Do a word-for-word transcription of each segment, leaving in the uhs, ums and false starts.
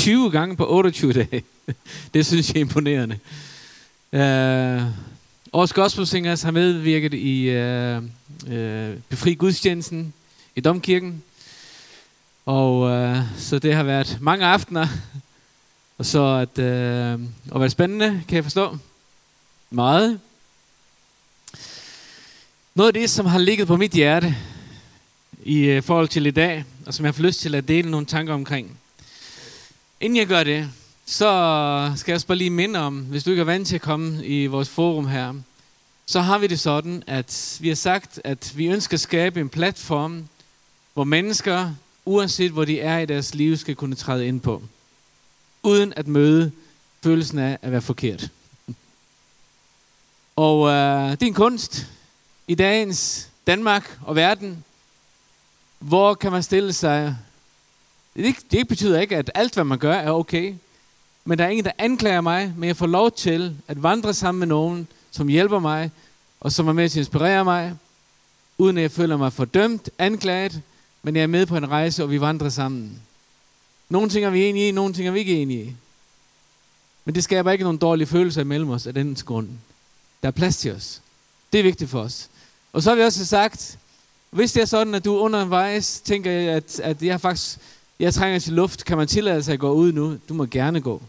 tyve gange på otteogtyve dage. Det synes jeg er imponerende. Uh, Årets Gospel Singers har medvirket i uh, uh, Befri Gudstjenesten i Domkirken. Og uh, så det har været mange aftener. Og så at, uh, at være spændende, kan jeg forstå. Meget. Noget af det, som har ligget på mit hjerte i uh, forhold til i dag, og som jeg har lyst til at dele nogle tanker omkring. Inden jeg gør det, så skal jeg også bare lige minde om, hvis du ikke er vant til at komme i vores forum her, så har vi det sådan, at vi har sagt, at vi ønsker at skabe en platform, hvor mennesker, uanset hvor de er i deres liv, skal kunne træde ind på, uden at møde følelsen af at være forkert. Og øh, det er en kunst i dagens Danmark og verden, hvor kan man stille sig. Det, det betyder ikke, at alt hvad man gør er okay, men der er ingen, der anklager mig, men jeg får lov til at vandre sammen med nogen, som hjælper mig, og som er med til at inspirere mig, uden at jeg føler mig fordømt, anklaget, men jeg er med på en rejse, og vi vandrer sammen. Nogle ting er vi enige i, nogle ting er vi ikke enige i. Men det skaber ikke nogen dårlige følelser imellem os af den grund. Der er plads til os. Det er vigtigt for os. Og så har vi også sagt, hvis det er sådan, at du undervejs tænker, at, at jeg faktisk jeg trænger til luft, kan man tillade sig at gå ud nu? Du må gerne gå.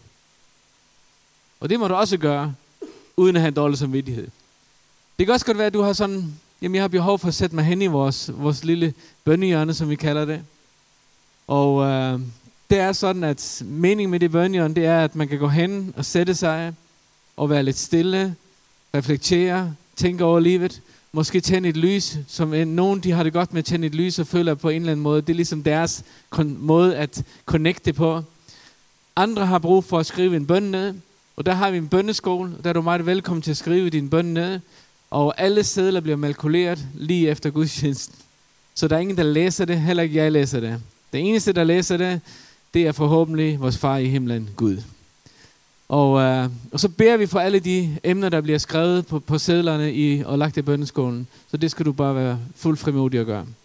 Og det må du også gøre, uden at have en dårlig samvittighed. Det kan også godt være, at du har sådan, jamen jeg har behov for at sætte mig hen i vores, vores lille bønnehjørne, som vi kalder det. Og øh, det er sådan, at meningen med det bønnehjørne, det er, at man kan gå hen og sætte sig, og være lidt stille, reflektere, tænke over livet, måske tænde et lys, som en, nogen de har det godt med at tænde et lys, og føler på en eller anden måde, det er ligesom deres kon- måde at connecte på. Andre har brug for at skrive en bøn ned, og der har vi en bønneskole, og der er du meget velkommen til at skrive din bøn ned, og alle sedler bliver malkuleret lige efter gudstjenesten. Så der er ingen, der læser det, heller ikke jeg læser det. Det eneste, der læser det, det er forhåbentlig vores far i himlen, Gud. Og, øh, og så beder vi for alle de emner, der bliver skrevet på, på sedlerne i, og lagt i bønneskolen. Så det skal du bare være fuldt frimodig at gøre.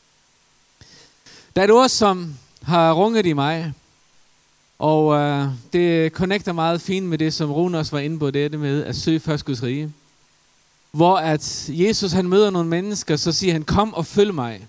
Der er et ord, som har runget i mig, og øh, det connecter meget fint med det, som Rune også var inde på, det er det med at søge først Guds rige. Hvor at Jesus han møder nogle mennesker, så siger han, kom og følg mig.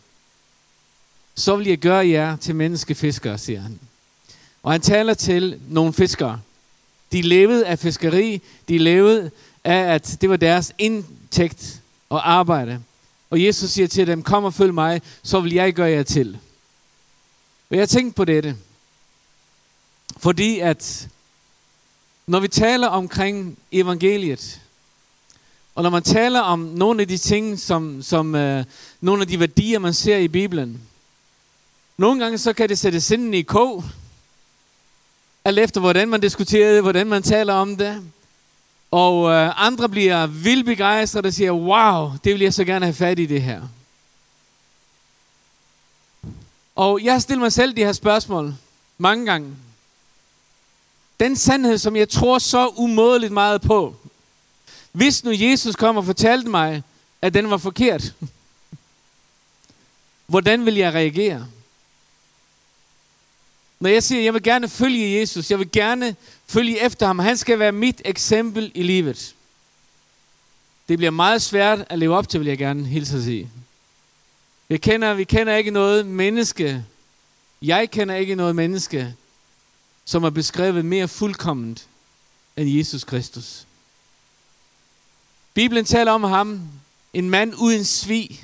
Så vil jeg gøre jer til menneskefiskere, siger han. Og han taler til nogle fiskere. De levede af fiskeri, de levede af, at det var deres indtægt og arbejde. Og Jesus siger til dem, kom og følg mig, så vil jeg gøre jer til. Og jeg tænkte på dette, fordi at når vi taler omkring evangeliet, og når man taler om nogle af de ting, som, som øh, nogle af de værdier, man ser i Bibelen, nogle gange så kan det sætte sinden i kog, alt efter hvordan man diskuterer det, hvordan man taler om det. Og øh, andre bliver vildt begejstrede og siger, wow, det vil jeg så gerne have fat i det her. Og jeg har stillet mig selv de her spørgsmål mange gange. Den sandhed, som jeg tror så umådeligt meget på, hvis nu Jesus kom og fortalte mig, at den var forkert, hvordan vil jeg reagere? Når jeg siger, at jeg vil gerne følge Jesus, jeg vil gerne følge efter ham, han skal være mit eksempel i livet. Det bliver meget svært at leve op til, vil jeg gerne hilse at sige. Vi kender, vi kender ikke noget menneske, jeg kender ikke noget menneske, som er beskrevet mere fuldkomment end Jesus Kristus. Bibelen taler om ham, en mand uden svig.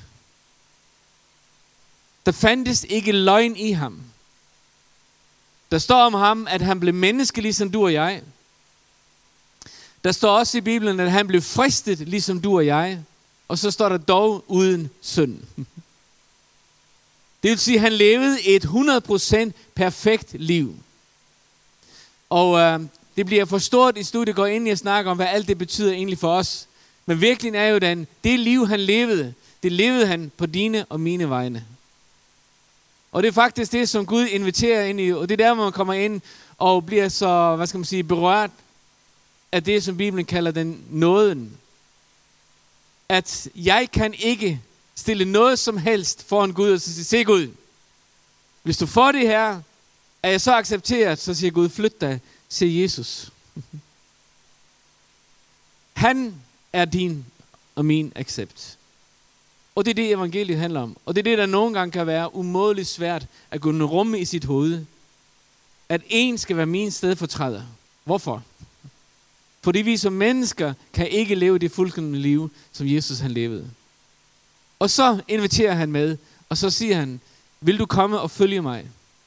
Der fandtes ikke løgn i ham. Der står om ham, at han blev menneske, ligesom du og jeg. Der står også i Bibelen, at han blev fristet, ligesom du og jeg. Og så står der dog uden synd. Det vil sige, at han levede et hundrede procent perfekt liv. Og øh, det bliver for stort i studiet, går ind og snakker om, hvad alt det betyder egentlig for os. Men virkelig er jo den, det liv han levede, det levede han på dine og mine vegne. Og det er faktisk det, som Gud inviterer ind i, og det er der, hvor man kommer ind og bliver så, hvad skal man sige, berørt af det, som Bibelen kalder den nåden. At jeg kan ikke stille noget som helst foran Gud og sige, se Gud, hvis du får det her, Er jeg så accepteret, så siger Gud, flyt dig, siger Jesus. Han er din og min accept. Og det er det, evangeliet handler om. Og det er det, der nogle gange kan være umådeligt svært at kunne rumme i sit hoved. At en skal være min stedfortræder. Hvorfor? Fordi vi som mennesker kan ikke leve det fuldkomne liv, som Jesus han levede. Og så inviterer han med, og så siger han, vil du komme og følge mig?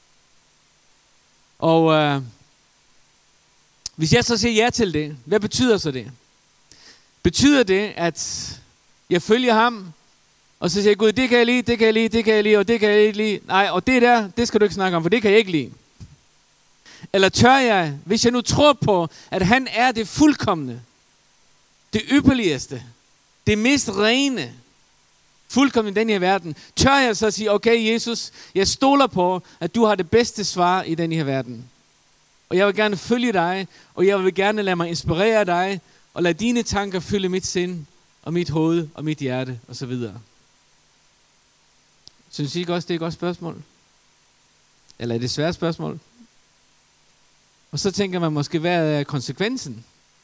Og øh, hvis jeg så siger ja til det, hvad betyder så det? Betyder det, at jeg følger ham, og så siger jeg, Gud, det kan jeg lide, det kan jeg lide, det kan jeg lide, og det kan jeg ikke lide. Nej, og det der, det skal du ikke snakke om, for det kan jeg ikke lide. Eller tør jeg, hvis jeg nu tror på, at han er det fuldkomne, det ypperligste, det mest rene, fuldkommen i den her verden, tør jeg så sige, okay Jesus, jeg stoler på, at du har det bedste svar i den her verden. Og jeg vil gerne følge dig, og jeg vil gerne lade mig inspirere dig, og lade dine tanker fylde mit sind, og mit hoved, og mit hjerte, og så videre. Synes I ikke også, det er et godt spørgsmål? Eller er det et svært spørgsmål? Og så tænker man måske, hvad er konsekvensen?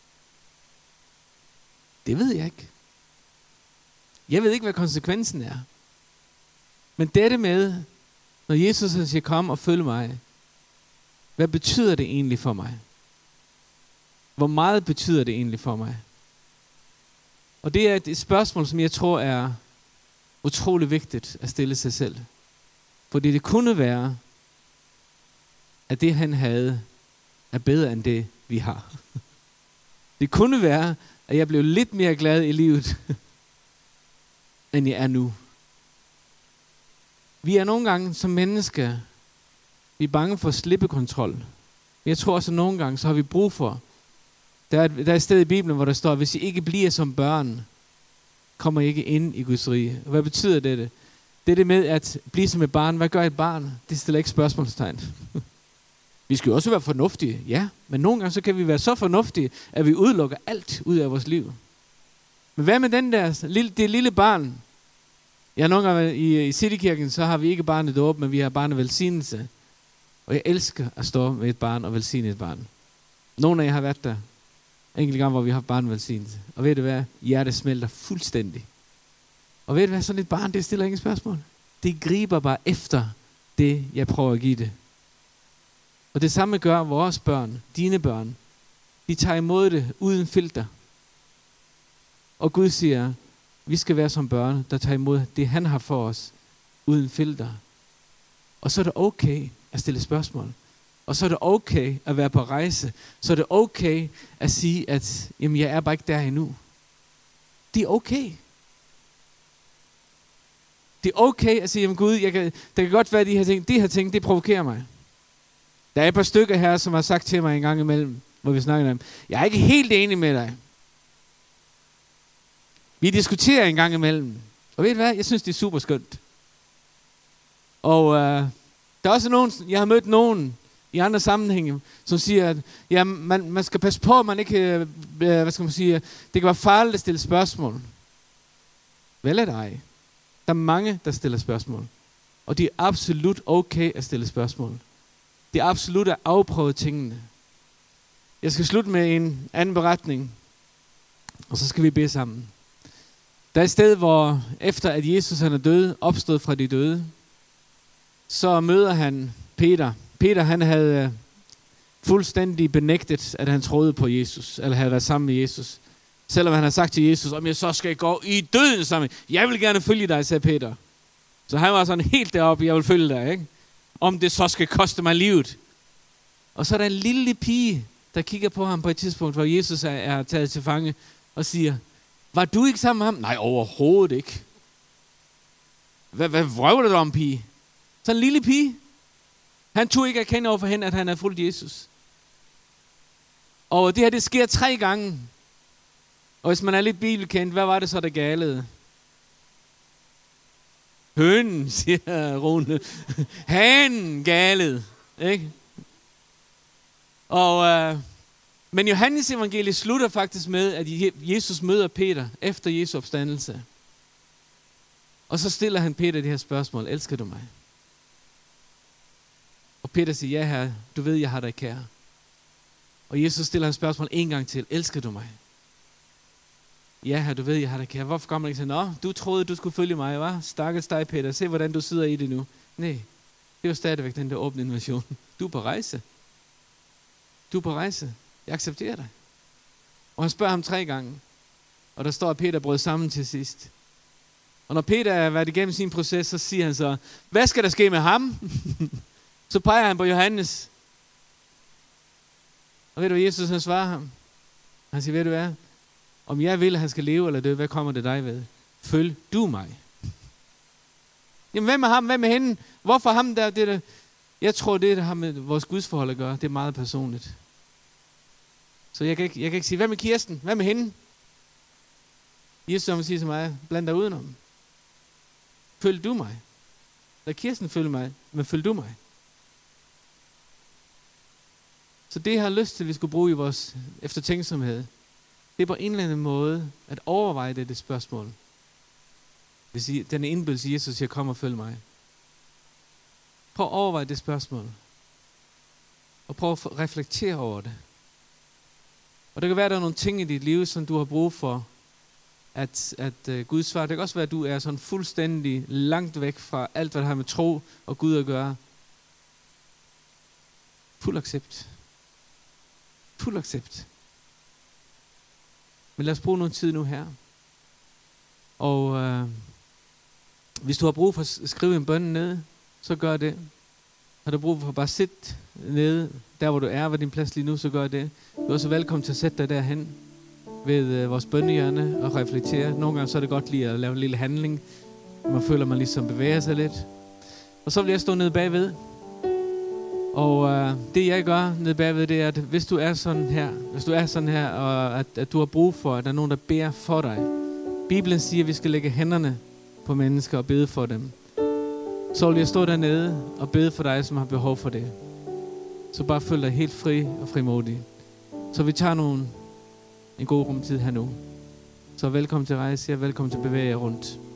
Det ved jeg ikke. Jeg ved ikke, hvad konsekvensen er. Men dette med, når Jesus siger, kom og følg mig, hvad betyder det egentlig for mig? Hvor meget betyder det egentlig for mig? Og det er et spørgsmål, som jeg tror er utrolig vigtigt at stille sig selv. Fordi det kunne være, at det han havde, er bedre end det vi har. Det kunne være, at jeg blev lidt mere glad i livet, end jeg er nu. Vi er nogle gange som mennesker, vi er bange for slippekontrol. Men jeg tror også, at nogle gange, så har vi brug for. Der er, der er et sted i Bibelen, hvor der står, hvis I ikke bliver som børn, kommer I ikke ind i Guds rige. Og hvad betyder det? Det er det med at blive som et barn. Hvad gør et barn? Det stiller ikke spørgsmålstegn. Vi skal jo også være fornuftige, ja. Men nogle gange så kan vi være så fornuftige, at vi udelukker alt ud af vores liv. Men hvad med den der, lille, det lille barn? Ja, nogle gange i, i Citykirken, så har vi ikke barnet dåb, men vi har barnet velsignelse. Og jeg elsker at stå med et barn og velsigne et barn. Nogle af jer har været der enkelte gange, hvor vi har barnet velsignelse. Og ved du hvad? Hjertet smelter fuldstændig. Og ved du hvad? Sådan et barn, det stiller ingen spørgsmål. Det griber bare efter det, jeg prøver at give det. Og det samme gør vores børn, dine børn. De tager imod det uden filter. Og Gud siger, vi skal være som børn, der tager imod det, han har for os, uden filter. Og så er det okay at stille spørgsmål. Og så er det okay at være på rejse. Så er det okay at sige, at jamen, jeg er bare ikke der endnu. Det er okay. Det er okay at sige, jamen Gud, jeg kan, det kan godt være, at de her ting, de her ting, det provokerer mig. Der er et par stykker her, som har sagt til mig en gang imellem, hvor vi snakker om, jeg er ikke helt enig med dig. Vi diskuterer en gang imellem. Og ved du hvad? Jeg synes, det er super skønt. Og øh, der er også nogen, jeg har mødt nogen i andre sammenhænge, som siger, at ja, man, man skal passe på, at man ikke, øh, hvad skal man sige, det kan være farligt at stille spørgsmål. Vel er det ej. Der er mange, der stiller spørgsmål. Og det er absolut okay at stille spørgsmål. Det er absolut at afprøve tingene. Jeg skal slutte med en anden beretning, og så skal vi bede sammen. Der er et sted, hvor efter at Jesus han er død, opstået fra de døde, så møder han Peter. Peter han havde fuldstændig benægtet, at han troede på Jesus, eller havde været sammen med Jesus. Selvom han har sagt til Jesus, om jeg så skal gå i døden sammen. Jeg vil gerne følge dig, sagde Peter. Så han var sådan helt deroppe, jeg vil følge dig, ikke? Om det så skal koste mig livet. Og så er der en lille pige, der kigger på ham på et tidspunkt, hvor Jesus er, er taget til fange, og siger, var du ikke sammen med ham? Nej, overhovedet ikke. Hvad, hvad vrøvler du om, pige? Så en lille pige. Han tog ikke erkende over for hende, at han havde fulgt Jesus. Og det her, det sker tre gange. Og hvis man er lidt bibelkendt, hvad var det så, der galede? Hønen, siger Rune. Han galede. Ikke? Og, øh, men Johannes evangeliet slutter faktisk med, at Jesus møder Peter efter Jesu opstandelse. Og så stiller han Peter det her spørgsmål. Elsker du mig? Og Peter siger, ja herre, du ved, jeg har dig kær. Og Jesus stiller han spørgsmål en gang til. Elsker du mig? Ja herre, du ved, jeg har dig kær. Hvorfor kommer man ikke til, nå, du troede, du skulle følge mig, hva'? Stakkels dig, Peter. Se, hvordan du sidder i det nu. Nej, det er jo stadigvæk den der åbne invitation. Du er på rejse. Du er på rejse. Jeg accepterer dig. Og han spørger ham tre gange. Og der står, at Peter brød sammen til sidst. Og når Peter er været igennem sin proces, så siger han så, hvad skal der ske med ham? Så peger han på Johannes. Og ved du, hvad Jesus han svarer ham? Han siger, ved du hvad? Om jeg vil, at han skal leve eller dø, hvad kommer det dig ved? Følg du mig. Jamen, hvem er ham? Hvem er hende? Hvorfor ham der? Det der? Jeg tror, det der har med vores gudsforhold at gøre. Det er meget personligt. Så jeg kan ikke, jeg kan ikke sige, hvem er Kirsten? Hvem er hende? Jesus vil sige til mig, bland dig udenom. Følg du mig. Lad Kirsten følge mig, men følg du mig. Så det, jeg har lyst til, at vi skulle bruge i vores eftertænksomhed, det er på en eller anden måde at overveje det, det spørgsmål. Det vil sige, den indbydelse, Jesus siger, kom og følg mig. Prøv at overveje det spørgsmål. Og prøv at reflektere over det. Og det kan være, at der er nogle ting i dit liv, som du har brug for, at, at uh, Gud svarer. Det kan også være, at du er sådan fuldstændig langt væk fra alt, hvad der har med tro og Gud at gøre. Fuld accept. Fuld accept. Men lad os bruge noget tid nu her. Og uh, hvis du har brug for at skrive en bøn ned, så gør det. Har du brug for at bare sidde nede, der hvor du er, ved din plads lige nu, så gør det. Du er også velkommen til at sætte dig derhen ved øh, vores bønnehjørne og reflektere. Nogle gange så er det godt lige at lave en lille handling, man føler, man ligesom bevæger sig lidt. Og så vil jeg stå nede bagved. Og øh, det jeg gør nede bagved, det er, at hvis du er sådan her, hvis du er sådan her, og at, at du har brug for, at der er nogen, der beder for dig. Bibelen siger, at vi skal lægge hænderne på mennesker og bede for dem. Så vil jeg stå dernede og bede for dig, som har behov for det. Så bare føl dig helt fri og frimodig. Så vi tager nogle, en god rumtid her nu. Så velkommen til rejse, og velkommen til at bevæge jer rundt.